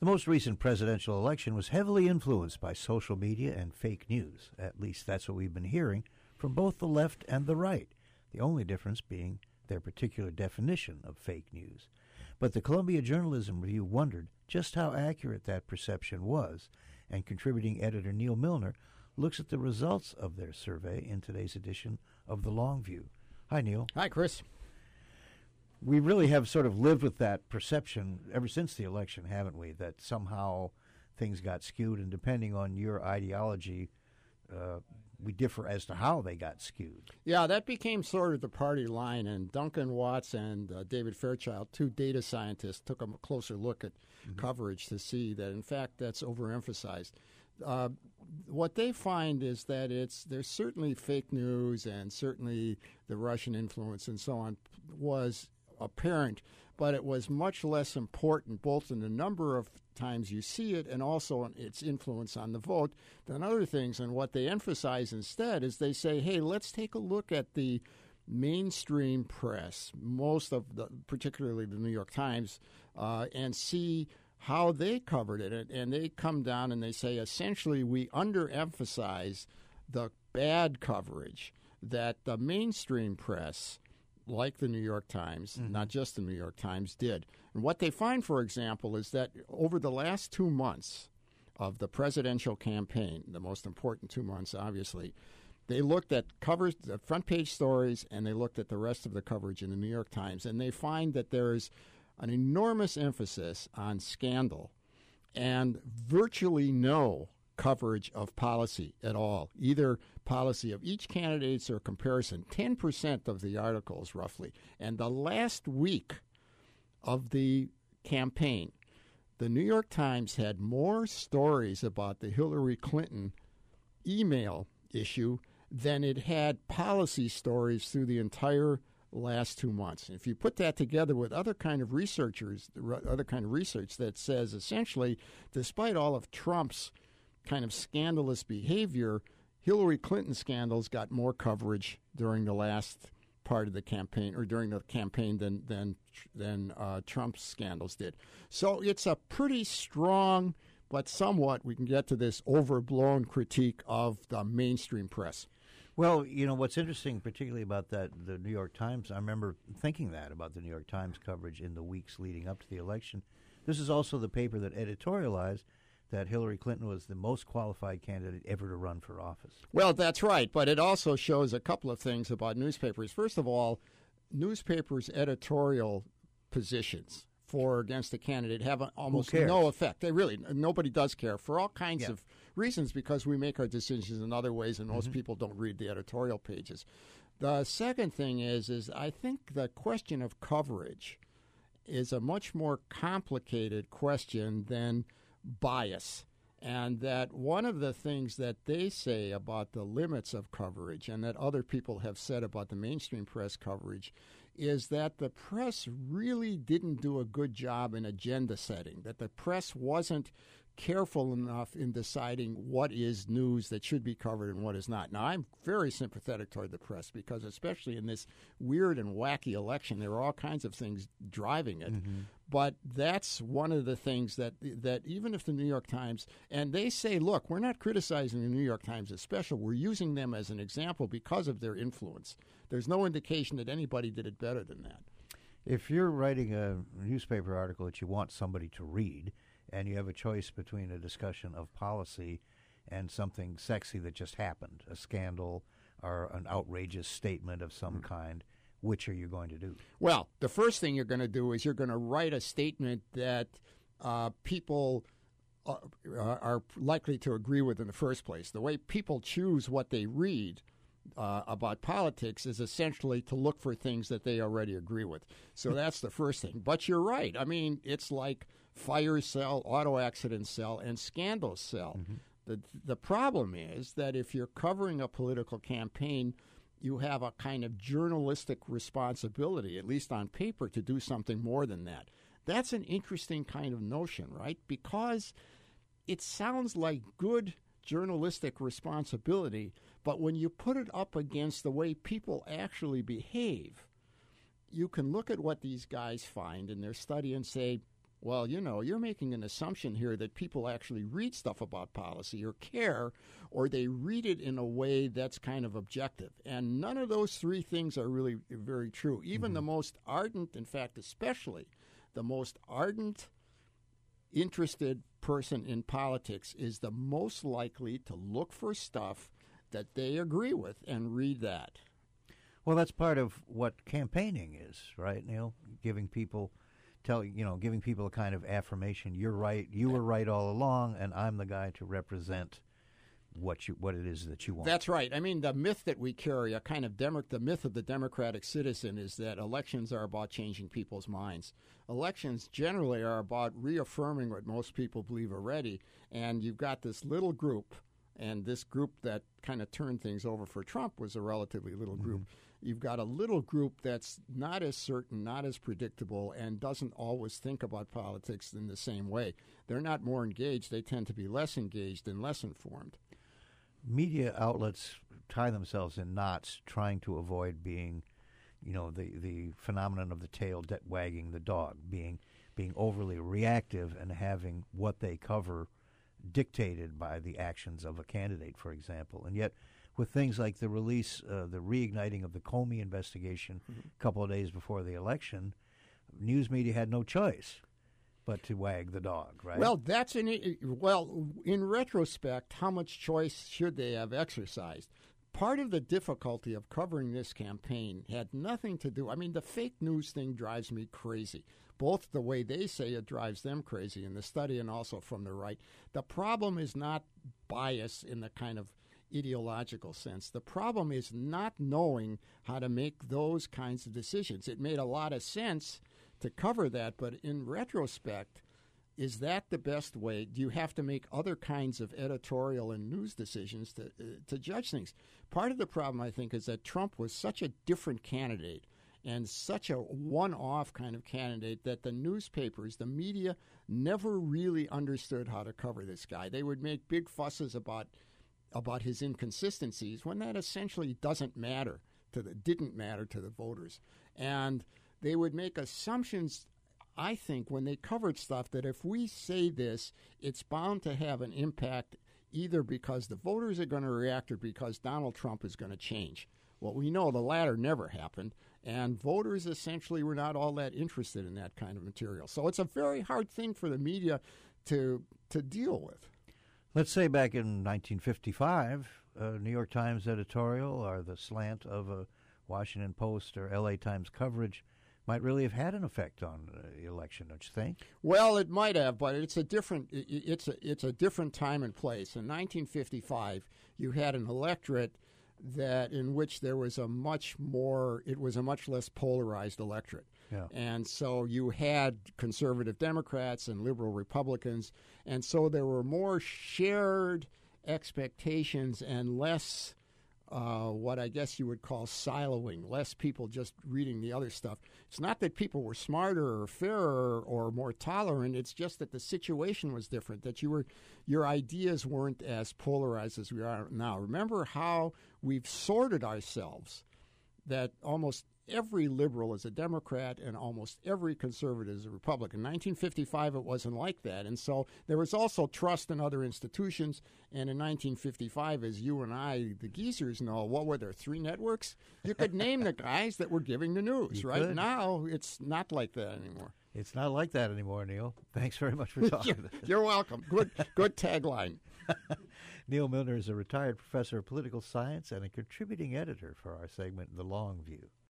The most recent presidential election was heavily influenced by social media and fake news. At least that's what we've been hearing from both the left and the right, the only difference being their particular definition of fake news. But the Columbia Journalism Review wondered just how accurate that perception was, and contributing editor Neil Milner looks at the results of their survey in today's edition of The Long View. Hi, Neil. Hi, Chris. We really have sort of lived with that perception ever since the election, haven't we, that somehow things got skewed, and depending on your ideology, we differ as to how they got skewed. Yeah, that became sort of the party line, and Duncan Watts and David Fairchild, two data scientists, took a closer look at coverage to see that, in fact, that's overemphasized. What they find is that there's certainly fake news, and certainly the Russian influence and so on was apparent, but it was much less important both in the number of times you see it and also in its influence on the vote than other things. And what they emphasize instead is they say, hey, let's take a look at the mainstream press, particularly the New York Times, and see how they covered it. And they come down and they say, essentially, we underemphasize the bad coverage that the mainstream press, like the New York Times, not just the New York Times, did. And what they find, for example, is that over the last 2 months of the presidential campaign, the most important 2 months, obviously, they looked at covers, the front page stories, and they looked at the rest of the coverage in the New York Times, and they find that there is an enormous emphasis on scandal and virtually no coverage of policy at all, either policy of each candidate's or comparison. 10% of the articles, roughly. And the last week of the campaign, the New York Times had more stories about the Hillary Clinton email issue than it had policy stories through the entire last 2 months. If you put that together with other kind of research that says essentially, despite all of Trump's kind of scandalous behavior, Hillary Clinton scandals got more coverage during the last part of the campaign, or during the campaign, than Trump's scandals did. So it's a pretty strong, but somewhat, we can get to this, overblown critique of the mainstream press. Well, you know, what's interesting particularly about the New York Times, I remember thinking that about the New York Times coverage in the weeks leading up to the election. This is also the paper that editorialized that Hillary Clinton was the most qualified candidate ever to run for office. Well, that's right, but it also shows a couple of things about newspapers. First of all, newspapers' editorial positions for or against a candidate have almost no effect. Nobody does care for all kinds of reasons, because we make our decisions in other ways, and most people don't read the editorial pages. The second thing is I think the question of coverage is a much more complicated question than bias, and that one of the things that they say about the limits of coverage, and that other people have said about the mainstream press coverage, is that the press really didn't do a good job in agenda setting, that the press wasn't careful enough in deciding what is news that should be covered and what is not. Now, I'm very sympathetic toward the press, because especially in this weird and wacky election, there are all kinds of things driving it. But that's one of the things that even if the New York Times, and they say, look, we're not criticizing the New York Times as special. We're using them as an example because of their influence. There's no indication that anybody did it better than that. If you're writing a newspaper article that you want somebody to read, and you have a choice between a discussion of policy and something sexy that just happened, a scandal or an outrageous statement of some kind, which are you going to do? Well, the first thing you're going to do is you're going to write a statement that people are likely to agree with in the first place. The way people choose what they read about politics is essentially to look for things that they already agree with. So that's the first thing. But you're right. I mean, it's like fires sell, auto accidents sell, and scandals sell. The problem is that if you're covering a political campaign, you have a kind of journalistic responsibility, at least on paper, to do something more than that. That's an interesting kind of notion, right? Because it sounds like good journalistic responsibility, but when you put it up against the way people actually behave, you can look at what these guys find in their study and say, Well, you're making an assumption here that people actually read stuff about policy or care, or they read it in a way that's kind of objective. And none of those three things are really very true. Even the most ardent, in fact, especially the most ardent, interested person in politics is the most likely to look for stuff that they agree with and read that. Well, that's part of what campaigning is, right, Neil? Giving people a kind of affirmation. You're right. You were right all along, and I'm the guy to represent what it is that you want. That's right. I mean, the myth that we carry, the myth of the democratic citizen, is that elections are about changing people's minds. Elections generally are about reaffirming what most people believe already, and you've got this little group, and this group that kind of turned things over for Trump was a relatively little group. You've got a little group that's not as certain, not as predictable, and doesn't always think about politics in the same way. They're not more engaged. They tend to be less engaged and less informed. Media outlets tie themselves in knots trying to avoid being, the phenomenon of the tail wagging the dog, being overly reactive and having what they cover dictated by the actions of a candidate, for example. And yet, with things like the reigniting of the Comey investigation a couple of days before the election, news media had no choice but to wag the dog, right? Well, in retrospect, how much choice should they have exercised? Part of the difficulty of covering this campaign had nothing to do. I mean, the fake news thing drives me crazy, both the way they say it drives them crazy in the study and also from the right. The problem is not bias in the kind of ideological sense. The problem is not knowing how to make those kinds of decisions. It made a lot of sense to cover that, but in retrospect, is that the best way? Do you have to make other kinds of editorial and news decisions to judge things? Part of the problem, I think, is that Trump was such a different candidate and such a one-off kind of candidate that the newspapers, the media, never really understood how to cover this guy. They would make big fusses about his inconsistencies when that essentially didn't matter to the voters. And they would make assumptions, I think, when they covered stuff that if we say this, it's bound to have an impact either because the voters are going to react or because Donald Trump is going to change. Well, we know the latter never happened, and voters essentially were not all that interested in that kind of material. So it's a very hard thing for the media to deal with. Let's say back in 1955, a New York Times editorial or the slant of a Washington Post or L.A. Times coverage might really have had an effect on the election, don't you think? Well, it might have, but it's a different time and place. In 1955, you had an electorate in which there was a much less polarized electorate. Yeah. And so you had conservative Democrats and liberal Republicans, and so there were more shared expectations and less what I guess you would call siloing, less people just reading the other stuff. It's not that people were smarter or fairer or more tolerant. It's just that the situation was different, that your ideas weren't as polarized as we are now. Remember how we've sorted ourselves, that almost every liberal is a Democrat and almost every conservative is a Republican. In 1955, it wasn't like that. And so there was also trust in other institutions. And in 1955, as you and I, the geezers, know, what were there, 3 networks? You could name the guys that were giving the news. Right could. Now, it's not like that anymore. It's not like that anymore, Neil. Thanks very much for talking. You're welcome. Good tagline. Neil Milner is a retired professor of political science and a contributing editor for our segment, The Long View.